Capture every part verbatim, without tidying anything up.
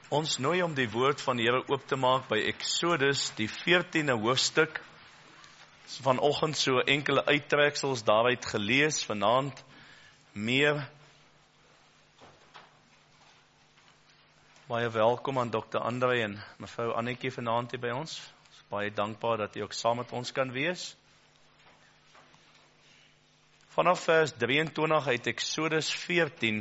Ons nooi om die woord van die Here oop te maak by Exodus, die veertiende hoofstuk. Vanoggend so enkele uittreksels daaruit gelees, vanaand meer. Baie welkom aan dokter Andre en mevrou Annetjie vanaand hier by ons. Ons is baie dankbaar dat u ook saam met ons kan wees. Vanaf vers drieëntwintig uit Exodus veertien.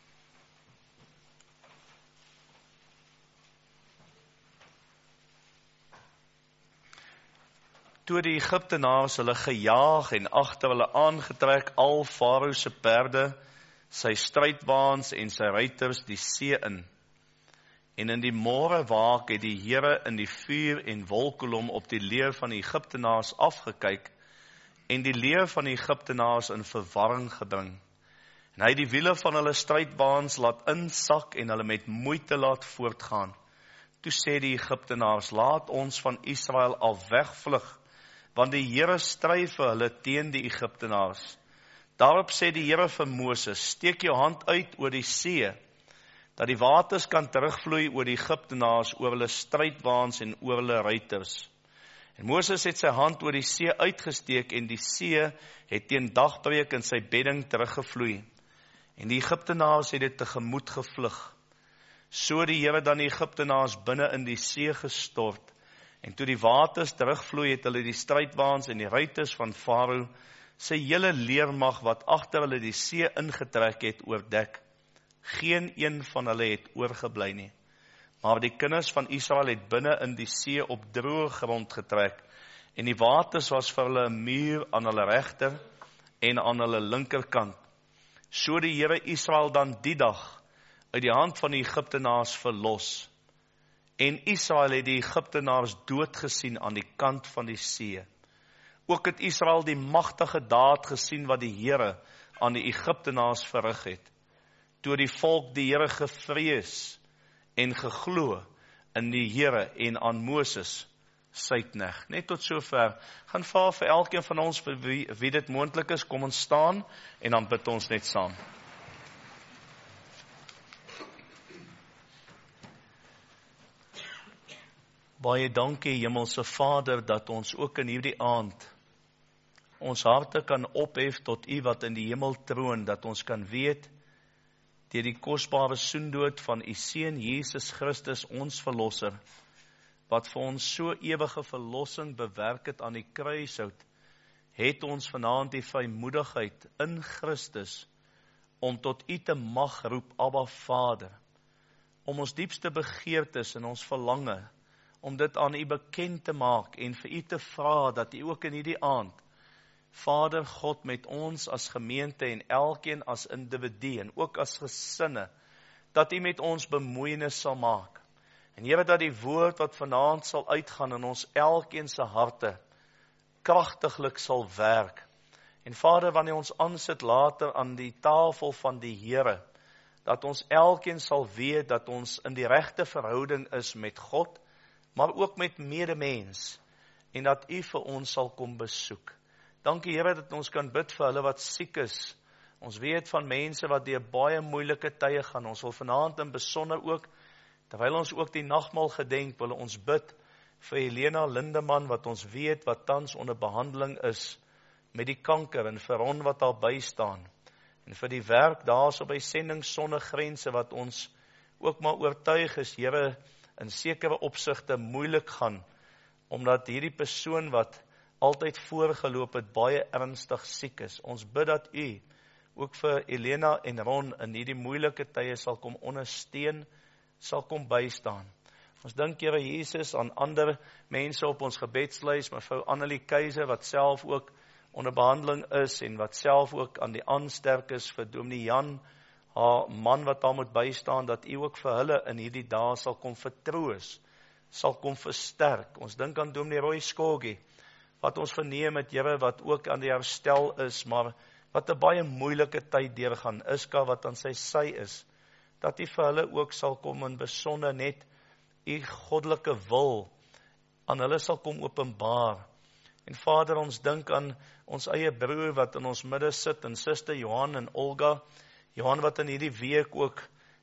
Toe die Egiptenaars hulle gejaag en agter hulle aangetrek al Farao se perde, sy strydwaans en sy ruiters die see in. En in die môre waak het die Here in die vuur en wolkkolom op die leeu van die Egiptenaars afgekyk en die leeu van die Egiptenaars in verwarring gebring. En hy het die wiele van hulle strydwaans laat insak en hulle met moeite laat voortgaan. Toe sê die Egiptenaars, laat ons van Israel af wegvlug, want die Here stry vir hulle teen die Egiptenaars. Daarop sê die Here vir Moses, steek jou hand uit oor die see, dat die waters kan terugvloei oor die Egiptenaars, oor hulle strydwaans en oor hulle ruiters. En Moses het sy hand oor die see uitgesteek en die see het teen dagbreek in sy bedding teruggevloei. En die Egiptenaars het dit tegemoet gevlug. So die Here dan die Egiptenaars binne in die see gestort. En toe die waters terugvloei, het hulle die strydwaans en die ruiters van Farao, sy hele leermag wat agter hulle die see ingetrek het, oordek. Geen een van hulle het oorgebly nie. Maar die kinders van Israel het binne in die see op droë grond getrek, en die waters was vir hulle 'n muur aan hulle regter en aan hulle linkerkant. So die Here Israel dan die dag uit die hand van die Egiptenaars verlos. En Israel het die Egiptenaars dood gesien aan die kant van die see. Ook het Israel die magtige daad gesien wat die Here aan die Egiptenaars verrig het. Toe die volk die Here gevrees en geglo in die Here en aan Moses, sy knegt. Net tot sover. Gaan vra vir elkeen van ons vir wie, wie dit moontlik is, kom ons staan en dan bid ons net saam. Baie dankie, Hemelse Vader, dat ons ook in hierdie aand ons harte kan ophef tot U wat in die hemel troon, dat ons kan weet, deur die kosbare soendood van U Seun Jesus Christus, ons verlosser, wat vir ons so ewige verlossing bewerk het aan die kruishout, het ons vanaand die vrymoedigheid in Christus om tot U te mag roep, Abba Vader, om ons diepste begeertes en ons verlange, om dit aan U bekend te maak en vir U te vra dat U ook in hierdie aand, Vader God, met ons as gemeente en elkeen as individu en ook as gesinne, dat U met ons bemoeienis sal maak. En Here, dat die woord wat vanaand sal uitgaan in ons elkeen se harte, kragtiglik sal werk. En Vader, wanneer ons aansit later aan die tafel van die Here, dat ons elkeen sal weet dat ons in die regte verhouding is met God, maar ook met medemens, en dat U vir ons sal kom besoek. Dankie Here dat ons kan bid vir hulle wat siek is. Ons weet van mense wat deur baie moeilike tye gaan. Ons wil vanaand in besonder ook, terwyl ons ook die nagmaal gedenk, wil ons bid vir Helena Lindeman, wat ons weet wat tans onder behandeling is, met die kanker, en vir Ron wat daar bystaan, en vir die werk daarso by Sending Sonder Grense, wat ons ook maar oortuig is, Here, in sekere opsigte moeilik gaan, omdat hierdie persoon wat altyd voorgeloop het, baie ernstig siek is. Ons bid dat U ook vir Elena en Ron in hierdie moeilike tye sal kom ondersteun, sal kom bystaan. Ons dink, Here Jesus, aan ander mense op ons gebedslys, mevrou Annelie Keiser, wat self ook onder behandeling is, en wat self ook aan die aansterk is vir Dominee Jan, haar man wat daar moet bystaan, dat U ook vir hulle in hierdie dae sal kom vertroos, sal kom versterk. Ons dink aan Dominee Roy Skogie, wat ons verneem het, Here, wat ook aan die herstel is, maar wat 'n baie moeilike tyd deurgaan, Iska wat aan sy sy is, dat U vir hulle ook sal kom in besonder net U goddelike wil aan hulle sal kom openbaar. En Vader, ons dink aan ons eie broer wat in ons midde sit, en suster Johan en Olga, Johan wat in hierdie week ook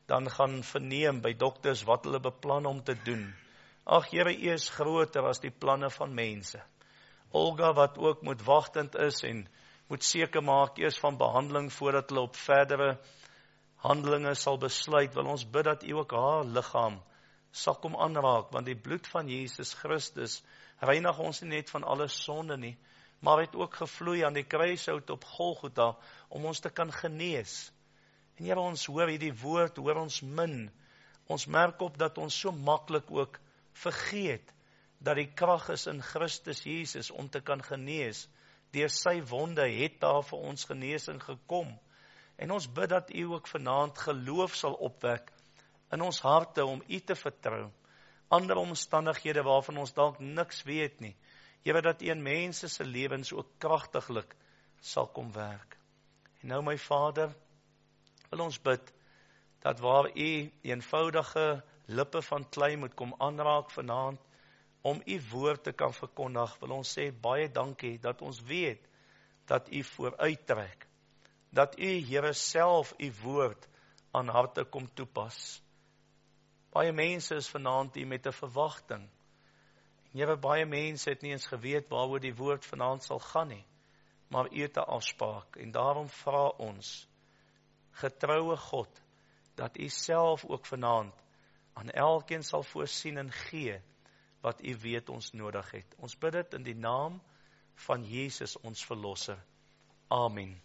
dan gaan verneem by dokters wat hulle beplan om te doen. Ag Here, U is groter as die planne van mense. Olga wat ook moet wagtend is en moet seker maak eers van behandeling voordat hulle op verdere handelinge sal besluit, wil ons bid dat U ook haar liggaam sal kom aanraak, want die bloed van Jesus Christus reinig ons nie net van alle sonde nie, maar het ook gevloei aan die kruishout op Golgotha om ons te kan genees. En Here, ons hoor hierdie woord, hoor ons min. Ons merk op dat ons so maklik ook vergeet dat die krag is in Christus Jesus om te kan genees. Deur sy wonde het daar vir ons genesing gekom. En ons bid dat U ook vanaand geloof sal opwek in ons harte om U te vertrou. Ander omstandighede waarvan ons dalk niks weet nie. Here, dat U in mense se lewens ook kragtiglik sal kom werk. En nou my Vader, wil ons bid dat waar U eenvoudige lippe van klei moet kom aanraak vanaand, om U woord te kan verkondig, wil ons sê baie dankie dat ons weet dat U vooruittrek, dat U Here self U woord aan harte kom toepas. Baie mense is vanaand hier met 'n verwagting. Here, baie mense het nie eens geweet waaroor die woord vanaand sal gaan nie, maar U het 'n afspraak en daarom vra ons, getroue God, dat U self ook vanaand aan elkeen sal voorsien en gee wat U weet ons nodig het. Ons bid dit in die naam van Jesus ons verlosser. Amen.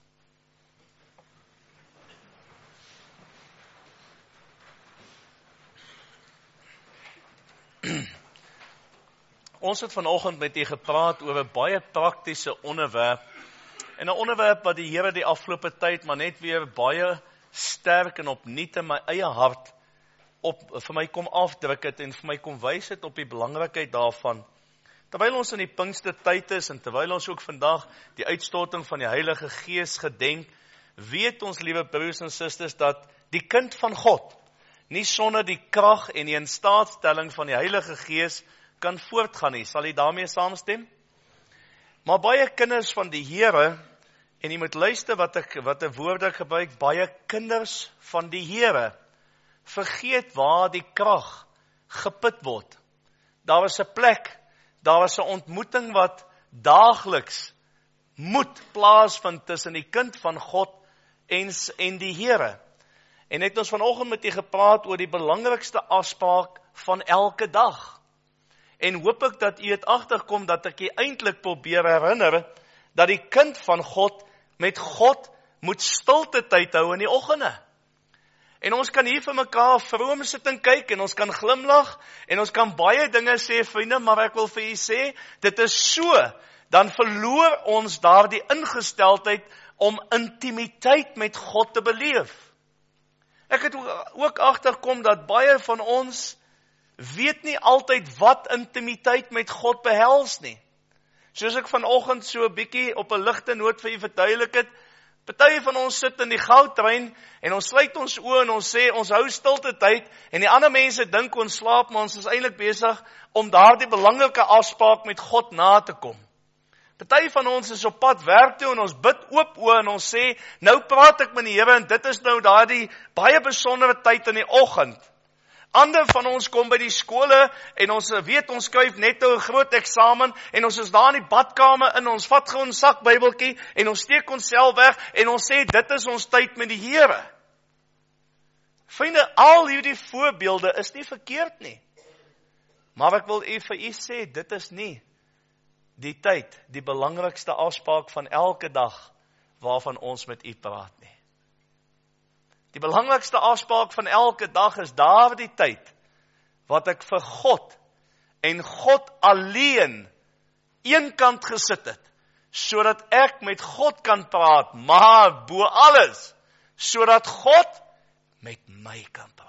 Ons het vanoggend met U gepraat oor 'n baie praktiese onderwerp, en 'n onderwerp wat die Here die afgelope tyd maar net weer baie sterk en opnuut in my eie hart op vir my kom afdruk het en vir my kom wys het op die belangrikheid daarvan. Terwyl ons in die Pinkstertyd is en terwyl ons ook vandag die uitstorting van die Heilige Gees gedenk, weet ons, liewe broers en susters, dat die kind van God nie sonder die krag en die instaatstelling van die Heilige Gees kan voortgaan nie. Sal jy daarmee saamstem? Maar baie kinders van die Here, en jy moet luister wat ek wat 'n woord ek gebruik, baie kinders van die Here vergeet waar die krag geput word. Daar was 'n plek, daar was 'n ontmoeting wat daagliks moet plaasvind tussen die kind van God en, en die Here. En het ons vanoggend met U gepraat oor die belangrikste afspraak van elke dag. En hoop ek dat U het agterkom dat ek U eintlik probeer herinner dat die kind van God met God moet stilte tyd hou in die oggende. En ons kan hier vir mekaar vroom sit en kyk en ons kan glimlag en ons kan baie dinge sê, vriende, maar ek wil vir U sê, dit is so, dan verloor ons daardie ingesteldheid om intimiteit met God te beleef. Ek het ook agterkom dat baie van ons weet nie altyd wat intimiteit met God behels nie. Soos ek vanoggend so 'n bietjie op 'n ligte noot vir U verduidelik het, party van ons sit in die goudtrein en ons sluit ons oë en ons sê ons hou stilte tyd en die ander mense dink ons slaap, maar ons is eintlik besig om daardie belangrike afspraak met God na te kom. Party van ons is op pad werk toe en ons bid oop oë en ons sê, nou praat ek met die Here en dit is nou daardie baie besondere tyd in die oggend. Ander van ons kom by die skole en ons weet ons skryf net nou 'n groot eksamen en ons is daar in die badkamer in, ons vat gou 'n sak Bybeltjie en ons steek onsself weg en ons sê dit is ons tyd met die Here. Vriende, al hierdie voorbeelde is nie verkeerd nie. Maar ek wil u vir u sê, dit is nie die tyd, die belangrikste afspraak van elke dag waarvan ons met u praat nie. Die belangrikste afspraak van elke dag is daardie tyd wat ek vir God en God alleen eenkant gesit het, sodat ek met God kan praat, maar bo alles, sodat God met my kan praat.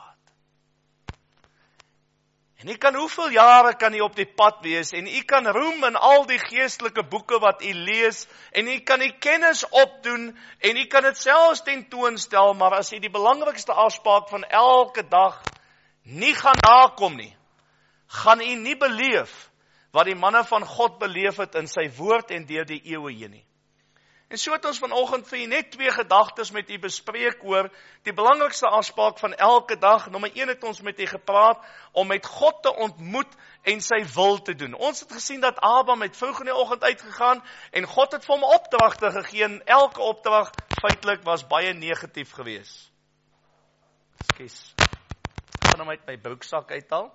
En u kan hoeveel jare kan u op die pad wees, en u kan roem in al die geestelike boeke wat u lees, en u kan u kennis opdoen, en u kan dit selfs tentoonstel, maar as u die belangrikste afspraak van elke dag nie gaan nakom nie, gaan u nie beleef wat die manne van God beleef het in sy woord en deur die eeue heen nie. En so het ons vanoggend vir u net twee gedagtes met u bespreek oor die belangrikste afspraak van elke dag. Nommer een het ons met u gepraat om met God te ontmoet en sy wil te doen. Ons het gesien dat Abraham het vroeg in die oggend uitgegaan en God het vir hom opdragte gegee en elke opdrag feitelik was baie negatief geweest. Ekskuus. Ek gaan hom uit my broeksak uithaal.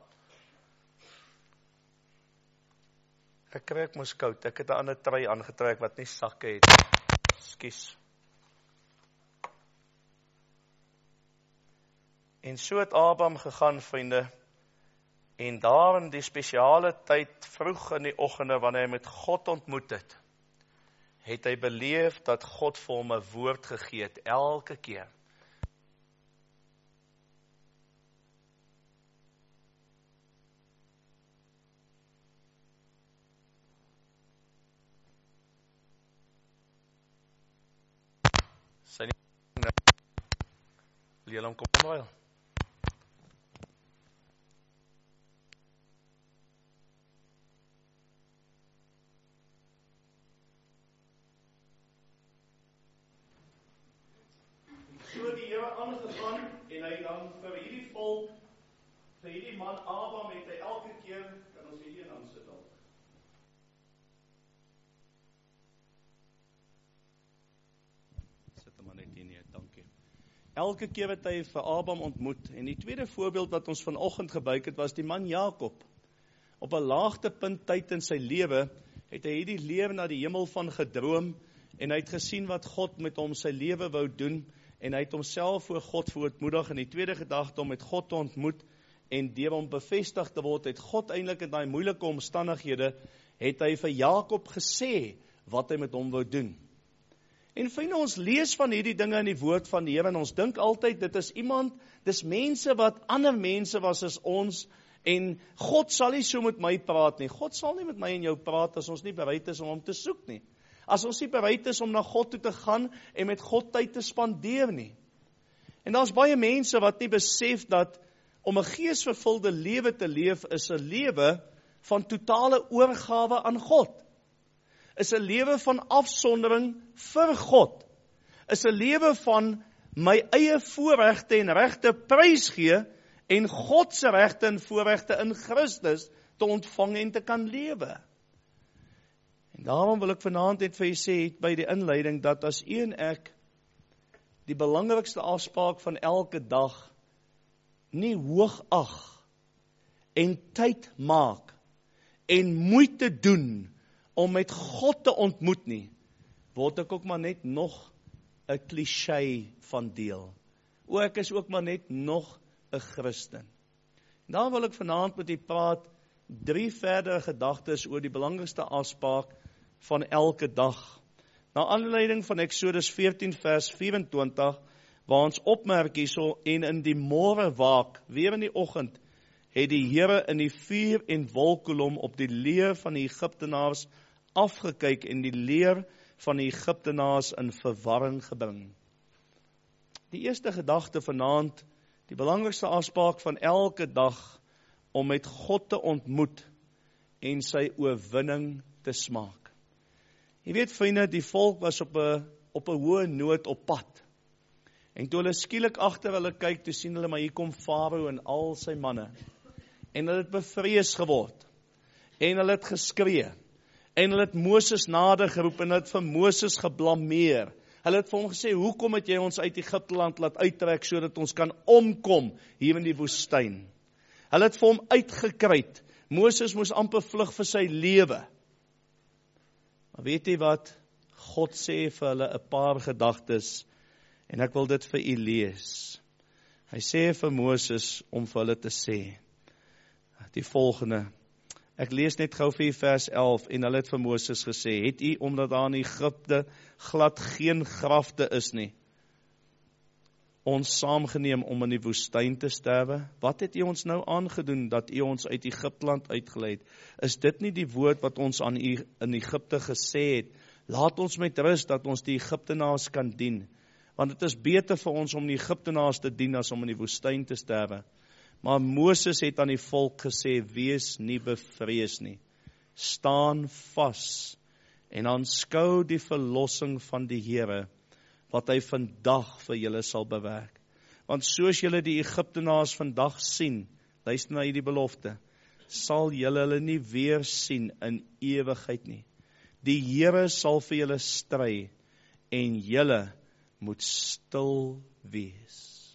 Ek kry ek moes koud. Ek het 'n ander trui aangetrek wat nie sakke het. Ekskuus. En so het Abraham gegaan, vriende, en daar in die spesiale tyd, vroeg in die oggende, wanneer hy met God ontmoet het, het hy beleef dat God vir hom 'n woord gegee het, elke keer. Sy nie wil jy hom kom omruil? So die Here aangegaan en hy dan vir hierdie volk, vir hierdie man Abraham het hy elke keer, kan ons hierdie in aansit dalk. Sit hom maar net hier neer, dankie. Elke keer wat hy vir Abraham ontmoet, en die tweede voorbeeld wat ons vanoggend gebruik het, was die man Jakob. Op 'n laagtepunt tyd in sy lewe, het hy hierdie lewe na die hemel van gedroom, en hy het gesien wat God met hom sy lewe wou doen, en hy het homself voor God verootmoedig, en die tweede gedagte om met God te ontmoet, en deur hom bevestig te word, het God eintlik in daai moeilike omstandighede, het hy vir Jakob gesê, wat hy met hom wou doen. En vriende, ons lees van hierdie dinge in die woord van die Here, en ons dink altyd, dit is iemand, dis mense wat ander mense was as ons, en God sal nie so met my praat nie, God sal nie met my en jou praat, as ons nie bereid is om hom te soek nie. As ons nie bereid is om na God toe te gaan en met God tyd te spandeer nie. En daar's baie mense wat nie besef dat om 'n geesvervulde lewe te leef is 'n lewe van totale oorgawe aan God. Is 'n lewe van afsondering vir God. Is 'n lewe van my eie voorregte en regte prys gee en God se regte en voorregte in Christus te ontvang en te kan lewe. En daarom wil ek vanaand net vir u sê by die inleiding dat as u en ek die belangrikste afspraak van elke dag nie hoog ag en tyd maak en moeite doen om met God te ontmoet nie, word ek ook maar net nog 'n cliché van deel. O, ek is ook maar net nog 'n Christen. En daar wil ek vanaand met u praat drie verdere gedagtes oor die belangrikste afspraak van elke dag. Na aanleiding van Eksodus veertien vers vyf-en-twintig, waar ons opmerk hierso, en in die môre waak, weer in die oggend, het die Here in die vuur en wolkkolom op die leer van die Egiptenaars afgekyk en die leer van die Egiptenaars in verwarring gebring. Die eerste gedagte vanaand, die belangrikste afspraak van elke dag, om met God te ontmoet en sy oorwinning te smaak. Jy weet vriende, die volk was op 'n op 'n hoë noot op pad. En toe hulle skielik agter hulle kyk, toe sien hulle maar hier kom Farao en al sy manne. En hulle het bevrees geword. En hulle het geskree. En hulle het Moses nader geroep en hulle het vir Moses geblameer. Hulle het vir hom gesê, hoekom het jy ons uit Egipteland laat uittrek sodat ons kan omkom hier in die woestyn? Hulle het vir hom uitgekruit. Moses moes amper vlug vir sy lewe. Maar weet jy wat? God sê vir hulle 'n paar gedagtes en ek wil dit vir u lees. Hy sê vir Moses om vir hulle te sê die volgende. Ek lees net gou vir u vers elf en hulle het vir Moses gesê, het u omdat daar in Egipte glad geen grafte is nie, ons saamgeneem om in die woestyn te sterwe? Wat het u ons nou aangedoen dat u ons uit Egipteland uitgelei het? Is dit nie die woord wat ons aan u in Egipte gesê het? Laat ons met rus dat ons die Egiptenaars kan dien. Want het is beter vir ons om die Egiptenaars te dien as om in die woestyn te sterwe. Maar Moses het aan die volk gesê, wees nie bevrees nie. Staan vas en aanskou die verlossing van die Here, wat hy vandag vir julle sal bewerk. Want soos julle die Egiptenaars vandag sien, luister na hierdie belofte, sal julle hulle nie weer sien in ewigheid nie. Die Here sal vir julle stry, en julle moet stil wees.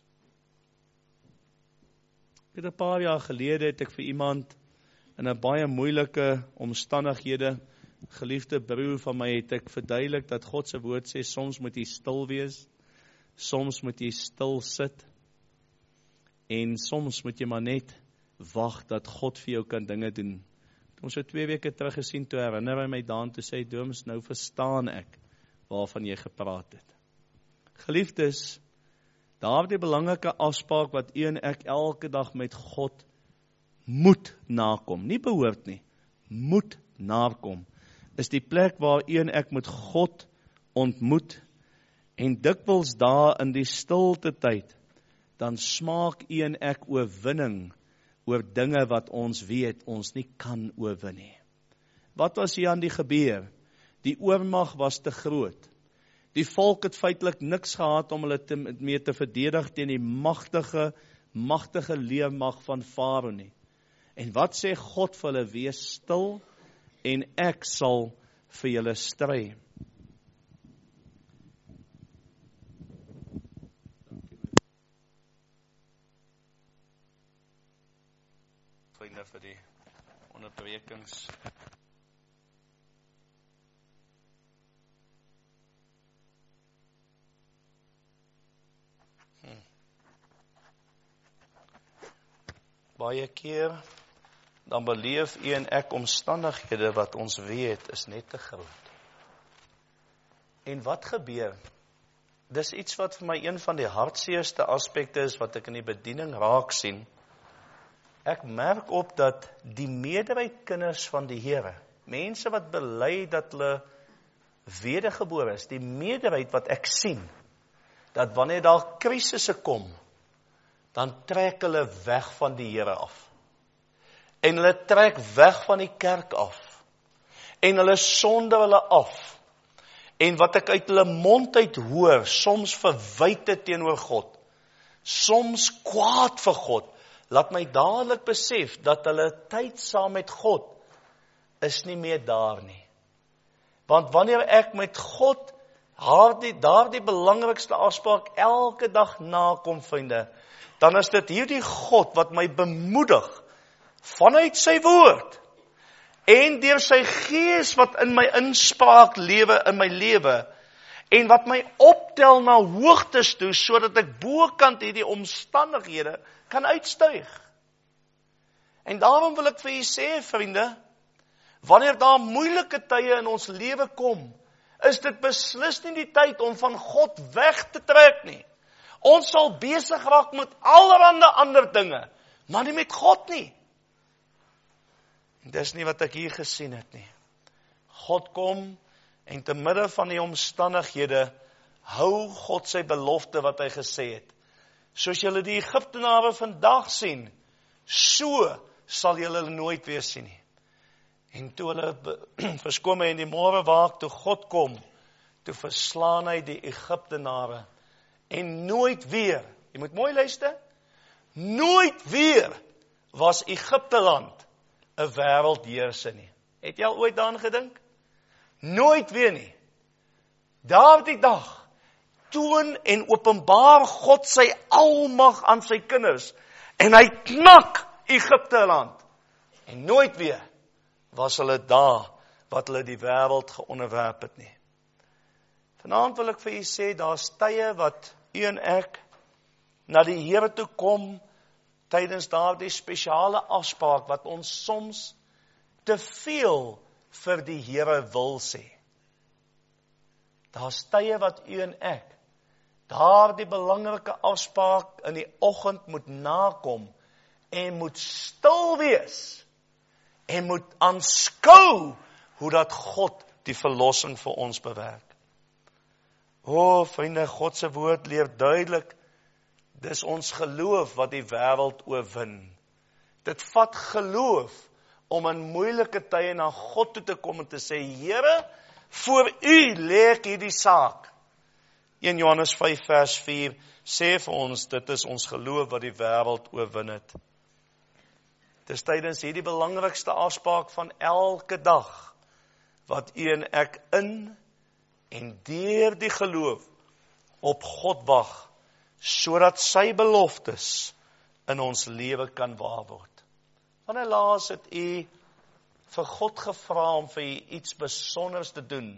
Ek het 'n paar jaar gelede het ek vir iemand in 'n baie moeilike omstandighede, geliefde broer van my, het ek verduidelik dat God se woord sê, soms moet jy stil wees, soms moet jy stil sit, en soms moet jy maar net wag dat God vir jou kan dinge doen. Toe ons so twee weke terug gesien, toe herinner hy my daan, toe sê, Dooms, nou verstaan ek waarvan jy gepraat het. Geliefdes, daardie belangrike afspraak wat u en ek elke dag met God moet nakom, nie behoort nie, moet nakom, is die plek waar u en ek met God ontmoet, en dikwels daar in die stilte tyd, dan smaak u en ek oorwinning oor dinge wat ons weet ons nie kan oorwin nie. Wat was hier aan die gebeur? Die oormag was te groot. Die volk het feitelik niks gehad om hulle te, mee te verdedig teen die magtige, magtige leermag van Farao nie. En wat sê God vir hulle? Wees stil en ek sal vir julle stry. Vriende vir die onderbrekings. Hmm. Baie keer dan beleef u en ek omstandighede wat ons weet is net te groot. En wat gebeur? Dis iets wat vir my een van die hartseerste aspekte is wat ek in die bediening raak sien. Ek merk op dat die meerderheid kinders van die Here, mense wat bely dat hulle wedergebore is, die meerderheid wat ek sien, dat wanneer daar krisisse kom, dan trek hulle weg van die Here af. En hulle trek weg van die kerk af. En hulle sonde hulle af. En wat ek uit hulle mond uit hoor, soms verwyte teenoor God, soms kwaad vir God, laat my dadelik besef dat hulle tyd saam met God is nie meer daar nie. Want wanneer ek met God daardie, daardie belangrikste afspraak elke dag nakom, vriende, dan is dit hierdie God wat my bemoedig vanuit sy woord en deur sy gees wat in my inspraak lewe in my lewe en wat my optel na hoogtes toe sodat ek bokant hierdie omstandighede kan uitstyg. En daarom wil ek vir u sê, vriende, wanneer daar moeilike tye in ons lewe kom, is dit beslis nie die tyd om van God weg te trek nie. Ons sal besig raak met allerhande ander dinge, maar nie met God nie. En dis nie wat ek hier gesien het nie. God kom en te midde van die omstandighede hou God sy belofte wat hy gesê het. Soos julle die Egiptenare vandag sien, so sal julle hulle nooit weer sien nie. En toe hulle verskoon my in die môre waak, toe God kom, toe verslaan hy die Egiptenare. En nooit weer, jy moet mooi luister, nooit weer was Egipteland 'n wêreldheerser nie. Het jy al ooit daaraan gedink? Nooit weer nie. Daardie dag toon en openbaar God sy almag aan sy kinders en hy knak Egipteland. En nooit weer was hulle daar wat hulle die wêreld geonderwerp het nie. Vanaand wil ek vir u sê, daar's tye wat u en ek na die Here toe kom tydens daardie spesiale afspraak wat ons soms te veel vir die Here wil sê. Daar's tye wat u en ek daardie belangrike afspraak in die oggend moet nakom en moet stil wees en moet aanskou hoe dat God die verlossing vir ons bewerk. O, vriende, God se woord leer duidelik, dis ons geloof wat die wêreld oorwin. Dit vat geloof om in moeilike tye na God toe te kom en te sê, Here, Voor u lê ek hierdie saak. een Johannes vyf vers vier sê vir ons, dit is ons geloof wat die wêreld oorwin het. Dis tydens hierdie belangrikste afspraak van elke dag, wat u en ek in en deur die geloof op God wag, sodat sy beloftes in ons lewe kan waar word. Wanneer laas het u vir God gevra om vir u iets besonders te doen?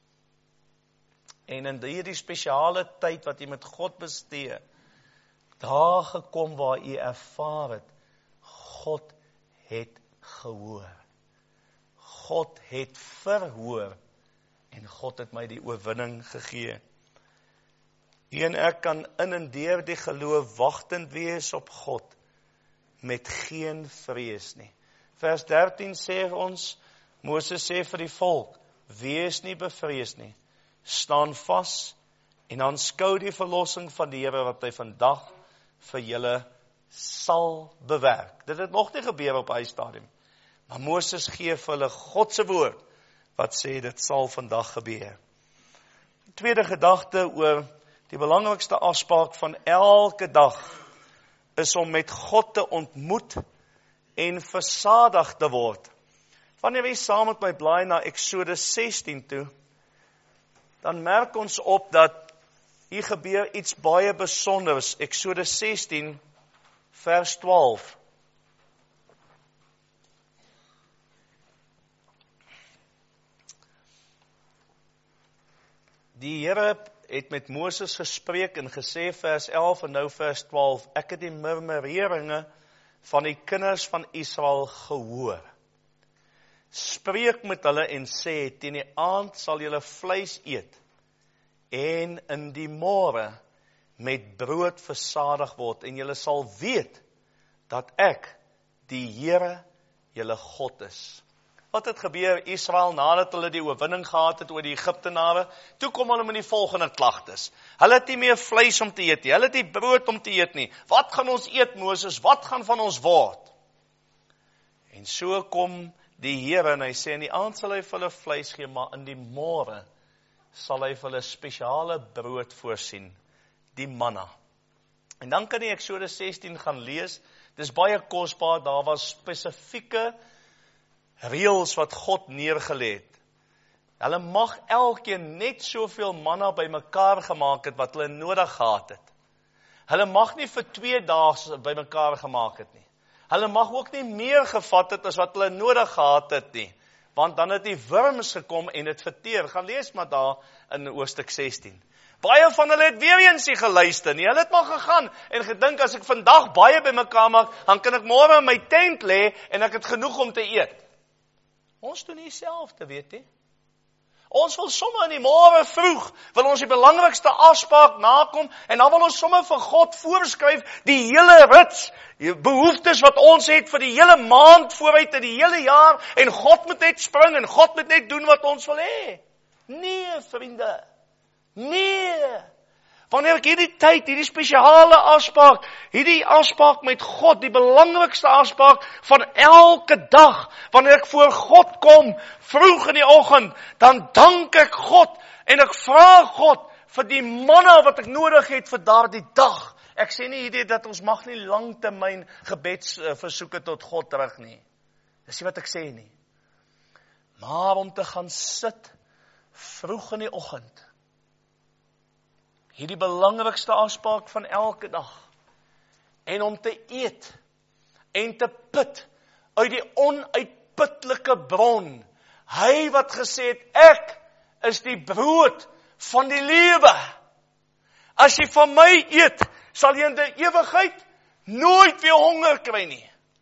En in hierdie spesiale tyd wat u met God bestee, daar gekom waar u ervaar het, God het gehoor. God het verhoor en God het my die oorwinning gegee. U en ek kan in en deur die geloof wagtend wees op God met geen vrees nie. Vers dertien sê ons, Moses sê vir die volk, wees nie bevrees nie, staan vas en aanskou die verlossing van die Here wat hy vandag vir julle sal bewerk. Dit het nog nie gebeur op hy stadium, maar Moses gee vir hulle God se woord wat sê dit sal vandag gebeur. Tweede gedagte oor die belangrikste afspraak van elke dag is om met God te ontmoet en versadig te word. Wanneer jy saam met my blaai na Eksodus sestien toe, dan merk ons op dat hier gebeur iets baie besonders. Eksodus sestien vers twaalf. Die Here het met Moses gespreek en gesê vers elf en nou vers twaalf, ek het die murmureringe van die kinders van Israel gehoor. Spreek met hulle en sê, teen die aand sal julle vleis eet en in die môre met brood versadig word en julle sal weet dat ek die Here julle God is. Wat het gebeur Israel nadat hulle die oorwinning gehad het oor die Egiptenare? Toe kom hulle met die volgende klagtes. Hulle het nie meer vleis om te eet nie. Hulle het nie brood om te eet nie. Wat gaan ons eet, Moses? Wat gaan van ons word? En so kom die Here en hy sê, in die aand sal hy vir hulle vleis gee, maar in die môre sal hy vir hulle spesiale brood voorsien, die manna. En dan kan jy Eksodus sestien gaan lees. Dis baie kosbaar, daar was spesifieke reëls wat God neergelê het. Hulle mag elkeen net soveel manna bymekaar gemaak het wat hulle nodig gehad het. Hulle mag nie vir twee dae bymekaar gemaak het nie. Hulle mag ook nie meer gevat het as wat hulle nodig gehad het nie, want dan het die wurms gekom en dit verteer. Gaan lees maar daar in hoofstuk sestien. Baie van hulle het weer eens nie geluister nie. Hulle het maar gegaan en gedink, as ek vandag baie bymekaar maak, dan kan ek môre in my tent lê en ek het genoeg om te eet. Ons doen nie dieselfde, weet jy. Ons wil sommer in die môre vroeg, wil ons die belangrikste afspraak nakom, en dan wil ons sommer vir God voorskryf die hele rits, die behoeftes wat ons het vir die hele maand vooruit en die hele jaar, en God moet net spring, en God moet net doen wat ons wil hê. Nee, vriende. Nee. Wanneer ek hierdie tyd, hierdie spesiale afspraak, hierdie afspraak met God, die belangrikste afspraak van elke dag, wanneer ek voor God kom, vroeg in die oggend, dan dank ek God, en ek vra God vir die manna wat ek nodig het vir daardie dag. Ek sê nie hierdie dat ons mag nie langtermyn gebedsversoeke tot God terug nie. Dis nie wat ek sê nie. Maar om te gaan sit, vroeg in die oggend, hierdie belangrikste afspraak van elke dag, en om te eet, en te put, uit die onuitputlike bron, hy wat gesê het, ek is die brood van die lewe. As jy van my eet, sal jy in die ewigheid nooit weer honger kry nie.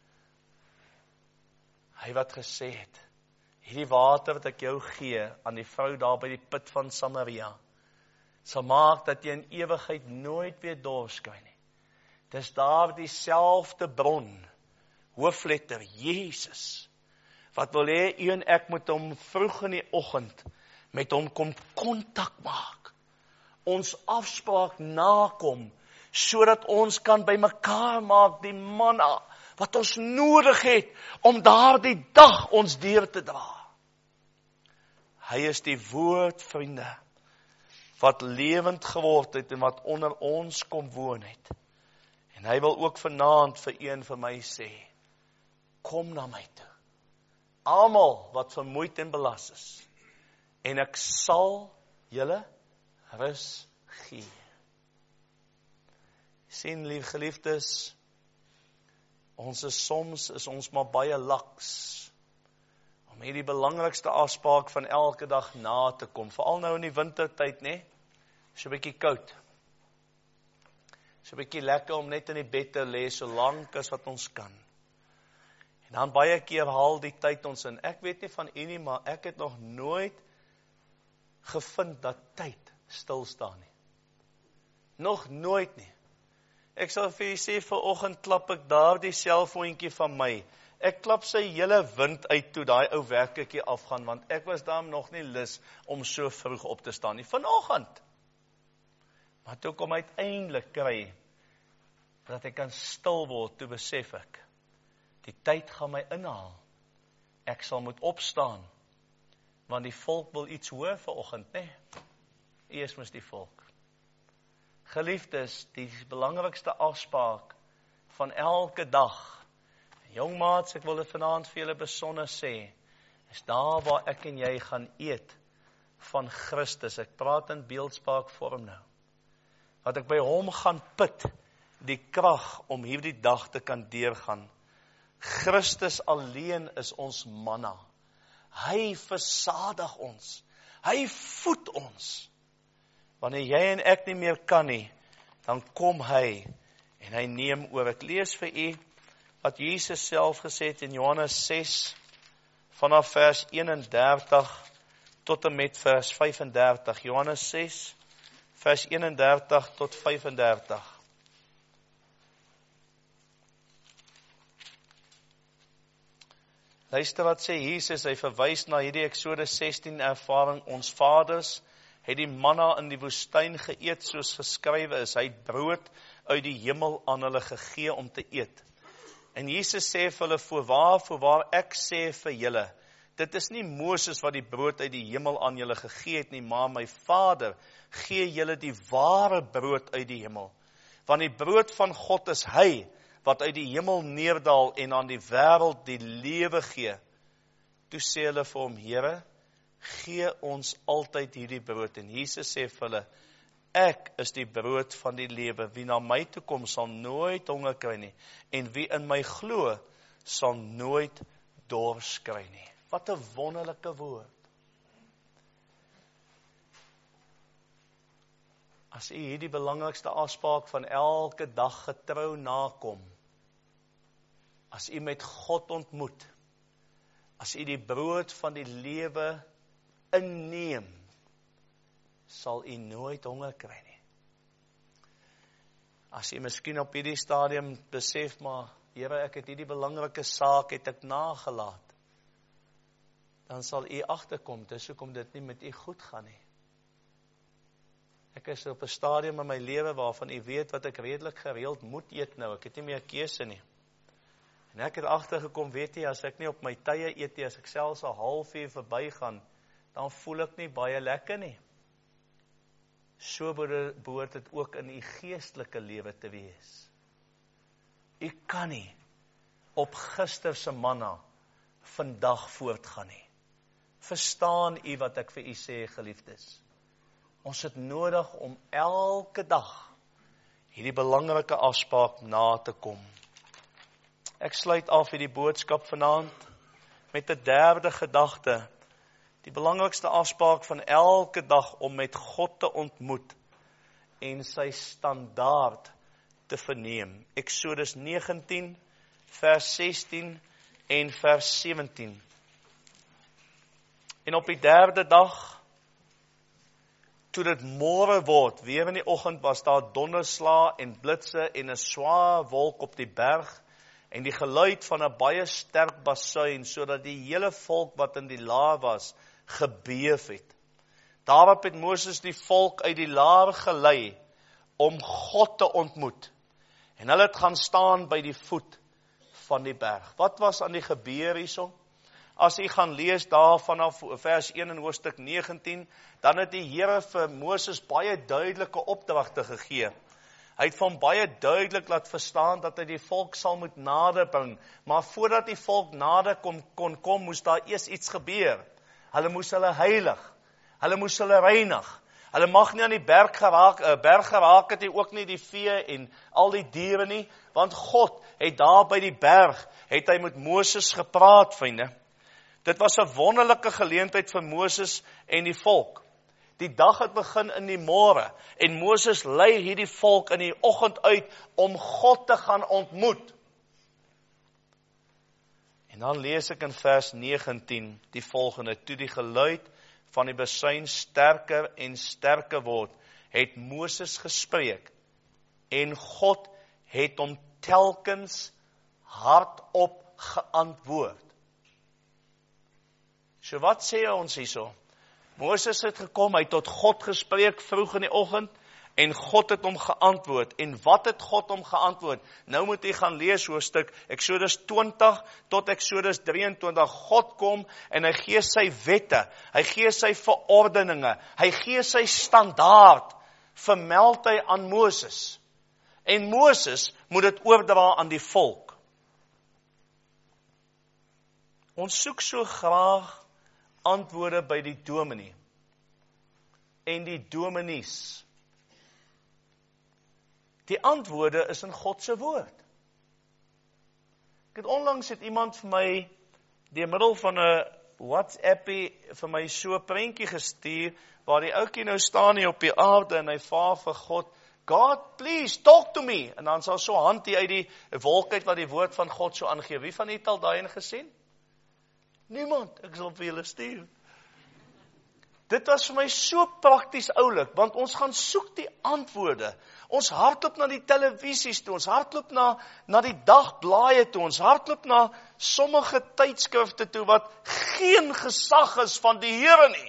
Hy wat gesê het, hierdie water wat ek jou gee, aan die vrou daar by die put van Samaria, sal maak dat jy in ewigheid nooit weer dors kry nie. Dis daar dieselfde bron, hoofletter, Jesus, wat wil hê, u en ek moet hom vroeg in die oggend, met hom kom kontak maak, ons afspraak nakom, sodat ons kan by mekaar maak die manna, wat ons nodig het, om daardie dag ons deur te dra. Hy is die woord, vriende, wat lewend geword het en wat onder ons kom woon het. En hy wil ook vanaand vir een vir my sê, kom na my toe. Almal wat vermoeid en belas is, en ek sal julle rus gee. Sien, lief geliefdes, ons is soms is ons maar baie laks om hierdie belangrikste afspraak van elke dag na te kom, veral nou in die wintertyd, né? So 'n bietjie koud. So 'n bietjie lekker om net in die bed te lê so lank as wat ons kan. En dan baie keer haal die tyd ons in. Ek weet nie van u nie, maar ek het nog nooit gevind dat tyd stil staan nie. Nog nooit nie. Ek sal vir u sê, vanoggend klap ek daar die selfoontjie van my. Ek klap sy hele wind uit toe daai ou werkertjie afgaan, want ek was daarom nog nie lus om so vroeg op te staan nie. Vanoggend. Maar toe kom uiteindelik kry dat ek kan stil word, toe besef ek, die tyd gaan my inhaal. Ek sal moet opstaan, want die volk wil iets hoor vanoggend, né? Eers mos die volk. Geliefdes, die belangrikste afspraak van elke dag. Jong maats, ek wil dit vanaand vir julle besonder sê, is daar waar ek en jy gaan eet van Christus. Ek praat in beeldspraak vorm nou. Wat ek by hom gaan put, die krag om hierdie dag te kan deurgaan. Christus alleen is ons manna. Hy versadig ons. Hy voed ons. Wanneer jy en ek nie meer kan nie, dan kom hy en hy neem oor. Ek lees vir u wat Jesus self gesê het in Johannes ses, vanaf vers eenendertig tot en met vers vyfendertig. Johannes ses, vers eenendertig tot vyfendertig. Luister wat sê Jesus, hy verwys na hierdie Eksodus sestien ervaring. Ons vaders het die manna in die woestyn geëet soos geskrywe is. Hy het brood uit die hemel aan hulle gegee om te eet. En Jesus sê vir hulle, voorwaar, voorwaar, ek sê vir julle, dit is nie Moses wat die brood uit die hemel aan julle gegee het nie, maar my Vader gee julle die ware brood uit die hemel. Want die brood van God is hy, wat uit die hemel neerdal en aan die wêreld die lewe gee. Toe sê hulle vir hom, Here, gee ons altyd hierdie brood. En Jesus sê vir hulle, ek is die brood van die lewe. Wie na my toe kom, sal nooit honger kry nie. En wie in my glo, sal nooit dors kry nie. Wat 'n wonderlike woord. As u hierdie belangrikste afspraak van elke dag getrou nakom, as u met God ontmoet, as u die brood van die lewe inneem, sal u nooit honger kry nie. As u miskien op hierdie stadium besef, maar Here, ek het hierdie belangrike saak het ek nagelaat, dan sal u agterkom, dis hoekom dit nie met u goed gaan nie. Ek is op 'n stadium in my lewe waarvan u weet wat ek redelik gereeld moet eet nou, ek het nie meer keuse nie. En ek het agtergekom, weet jy, as ek nie op my tye eet nie, as ek selfs 'n halfuur verbygaan, dan voel ek nie baie lekker nie. So behoort dit ook in u geestelike lewe te wees. U kan nie op gister se manna vandag voortgaan nie. Verstaan u wat ek vir u sê, geliefdes? Ons het nodig om elke dag hierdie belangrike afspraak na te kom. Ek sluit af hierdie boodskap vanaand met 'n derde gedagte. Die belangrikste afspraak van elke dag om met God te ontmoet en sy standaard te verneem. Eksodus negentien, vers sestien en vers sewentien. En op die derde dag, toe dit môre word, weer in die oggend was daar donderslae en blitse en 'n swaar wolk op die berg en die geluid van 'n baie sterk basuin, sodat die hele volk wat in die laar was, gebeef het. Daarop het Moses die volk uit die laar gelei om God te ontmoet. En hulle het gaan staan by die voet van die berg. Wat was aan die gebeur hierso? as u gaan lees daar vanaf vers een in hoofstuk negentien, dan het die Here vir Moses baie duidelike opdragte gegee. Hy het van baie duidelik laat verstaan dat hy die volk sal moet nader bring, maar voordat die volk nader kon, kon kom, moes daar eers iets gebeur. Hulle moes hulle heilig, hulle moes hulle reinig. Hulle mag nie aan die berg geraak, uh, berg geraak het, ook nie die vee en al die diere nie, want God het daar by die berg, het hy met Moses gepraat, vriende. Dit was 'n wonderlike geleentheid vir Moses en die volk. Die dag het begin in die môre, en Moses lei hierdie volk in die oggend uit, om God te gaan ontmoet. En dan lees ek in vers negentien, die volgende, toe die geluid van die besuin sterker en sterker word, het Moses gespreek, en God het hom telkens hardop geantwoord. So wat sê ons hierso? Moses het gekom, hy het tot God gespreek vroeg in die oggend, en God het hom geantwoord. En wat het God hom geantwoord? Nou moet jy gaan lees hoofstuk Eksodus twintig tot Eksodus drieëntwintig. God kom en hy gee sy wette, hy gee sy verordeninge, hy gee sy standaard, vermeld hy aan Moses. En Moses moet dit oordra aan die volk. Ons soek so graag antwoorde by die dominee en die dominees. Die antwoorde is in God se woord. Ek het onlangs het iemand vir my deur middel van 'n WhatsAppie vir my so 'n prentjie gestuur waar die ouetjie nou staan hier op die aarde en hy vra vir God, God, please talk to me. En dan sal so 'n hand hier uit die wolk uit wat die woord van God so aangee. Wie van julle het al daai een gesien? Niemand. Ek sal vir julle stuur. Dit was vir my so prakties oulik, want ons gaan soek die antwoorde. Ons hardloop na die televisies toe, ons hardloop na, na die dagblaaie toe, ons hardloop na sommige tydskrifte toe, wat geen gesag is van die Here nie.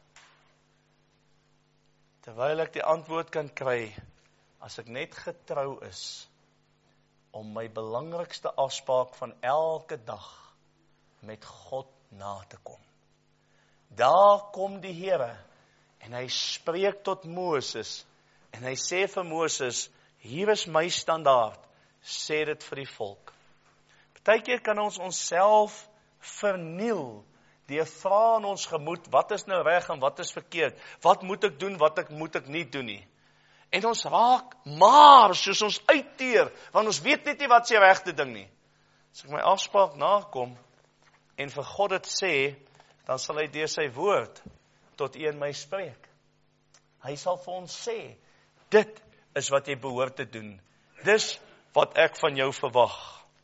Terwyl ek die antwoord kan kry, as ek net getrou is, om my belangrikste afspraak van elke dag met God na te kom. Daar kom die Here, en hy spreek tot Moses, en hy sê vir Moses, hier is my standaard, sê dit vir die volk. Partykeer kan ons onsself verniel, deur vra in ons gemoed, wat is nou reg en wat is verkeerd, wat moet ek doen, wat ek moet ek nie doen nie. En ons raak maar, soos ons uitteer, want ons weet net nie wat se regte ding nie. As ek my afspraak nakom, en vir God dit sê, dan sal hy deur sy woord tot u en my spreek. Hy sal vir ons sê, dit is wat jy behoort te doen. Dis wat ek van jou verwag.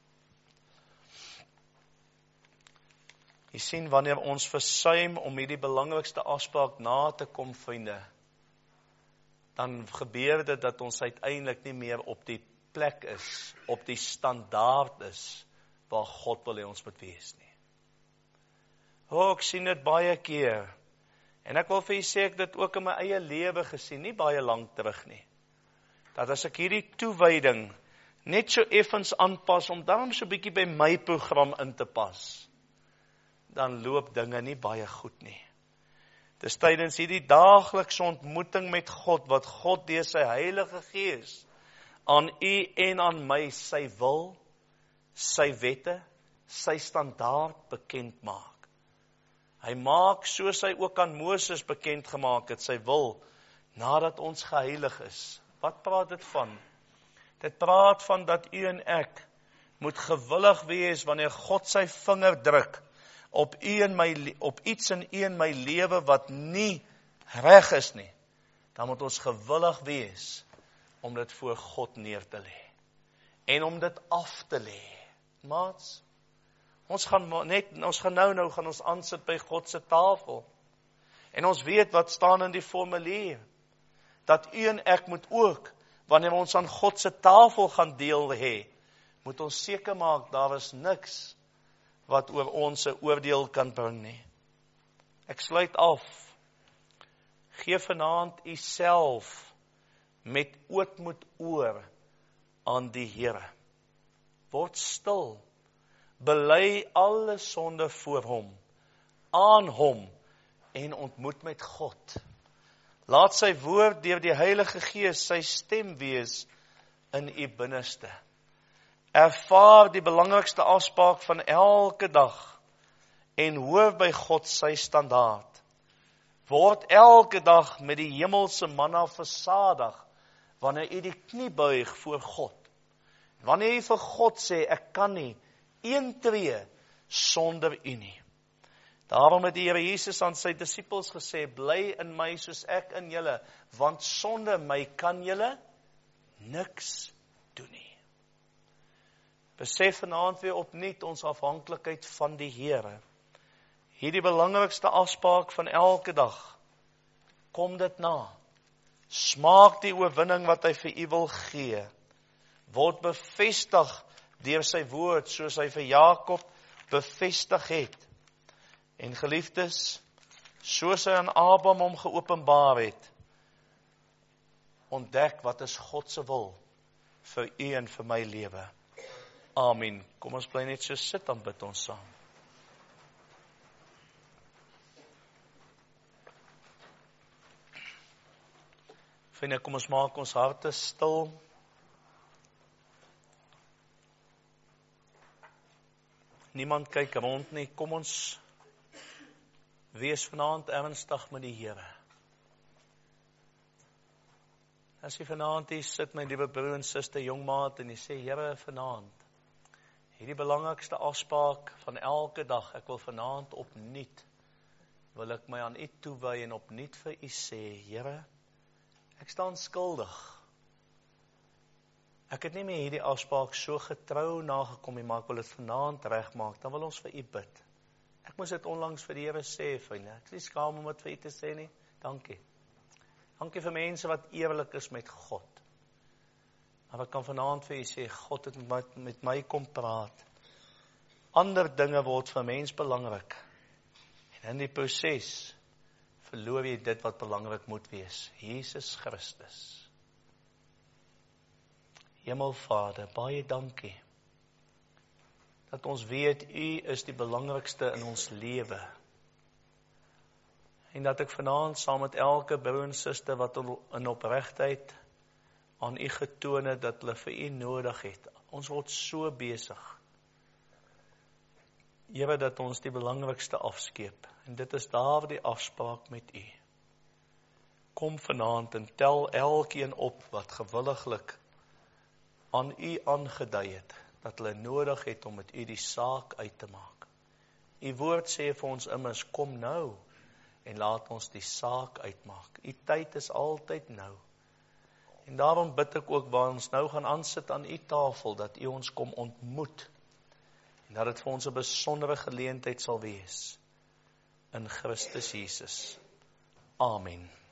Jy sien, wanneer ons versuim om hierdie belangrikste afspraak na te kom, vriende, dan gebeur dit dat ons uiteindelik nie meer op die plek is, op die standaard is, waar God wil hê ons moet wees nie. O, ek sien dit baie keer, en ek wil vir jy sê, ek dit ook in my eie lewe gesien, nie baie lank terug nie, dat as ek hierdie toewyding net so effens aanpas, om daarom so bietjie by my program in te pas, dan loop dinge nie baie goed nie. Dis tydens hierdie daaglikse ontmoeting met God, wat God deur sy Heilige Gees aan u en aan my sy wil, sy wette, sy standaard bekend maak. Hy maak, soos hy ook aan Moses bekend gemaak het, sy wil, nadat ons geheilig is. Wat praat dit van? Dit praat van dat u en ek moet gewillig wees, wanneer God sy vinger druk, op, u en my, op iets in u en my lewe wat nie reg is nie, dan moet ons gewillig wees, om dit voor God neer te lê, en om dit af te lê. Maats, Ons gaan net, ons gaan nou nou gaan ons aansit by God se tafel. En ons weet wat staan in die formulier. Dat u en ek moet ook, wanneer ons aan God se tafel gaan deel hê, moet ons seker maak, daar is niks wat oor ons 'n oordeel kan bring nie. Ek sluit af. Geef vanaand u self met ootmoed oor aan die Here. Word stil. Bely alle sonde voor hom. aan hom en ontmoet met God. Laat sy woord deur die Heilige Gees sy stem wees in u binneste. Ervaar die belangrikste afspraak van elke dag en hoor by God sy standaard. Word elke dag met die hemelse manna versadig wanneer u die knie buig voor God. Wanneer u vir God sê, ek kan nie een tree sonder u nie. Daarom het die Here Jesus aan sy disippels gesê, bly in my soos ek in julle, want sonder my kan julle niks doen nie. Besef vanaand weer opnuut ons afhanklikheid van die Here. Hierdie belangrikste afspraak van elke dag. Kom dit na. Smaak die oorwinning wat hy vir u wil gee. Word bevestig deur sy woord, soos hy vir Jakob bevestig het. En geliefdes, soos hy aan Abraham hom geopenbaar het, ontdek wat is God se wil vir u en vir my lewe. Amen. Kom ons bly net so sit, dan bid ons saam. Vriende, kom ons maak ons harte stil. Niemand kyk rond nie. Kom ons wees vanaand ernstig met die Here. As jy vanaand hier sit, my liewe broer en suster, jongmaat, en jy sê, Here, vanaand, hierdie belangrikste afspraak van elke dag, ek wil vanaand opnuut, wil ek my aan u toewy en opnuut vir u sê, Here, ek staan skuldig. Ek het nie meer hierdie afspraak so getrou nagekom nie, maar ek wil dit vanaand regmaak, dan wil ons vir u bid. Ek moes dit onlangs vir die Here sê, vriende. Ek is nie skaam om dit vir u te sê nie. Dankie. Dankie vir mense wat eerlik is met God. Maar ek kan vanaand vir u sê, God het met, met my kom praat. Ander dinge word vir mens belangrik. En in die proses verloor jy dit wat belangrik moet wees. Jesus Christus. Hemelvader, baie dankie. Dat ons weet, u is die belangrikste in ons lewe. En dat ek vanaand saam met elke broer en suster wat in opregtheid aan u getoon het, dat hulle vir u nodig het. Ons word so besig. Here, dat ons die belangrikste afskeep. En dit is daar die afspraak met u. Kom vanaand en tel elkeen op wat gewilliglik aan u aangedui het, dat hulle nodig het om met u die saak uit te maak. U woord sê vir ons immers, kom nou en laat ons die saak uitmaak. U tyd is altyd nou. En daarom bid ek ook waar ons nou gaan aansit aan u tafel, dat u ons kom ontmoet en dat dit vir ons 'n besondere geleentheid sal wees in Christus Jesus. Amen.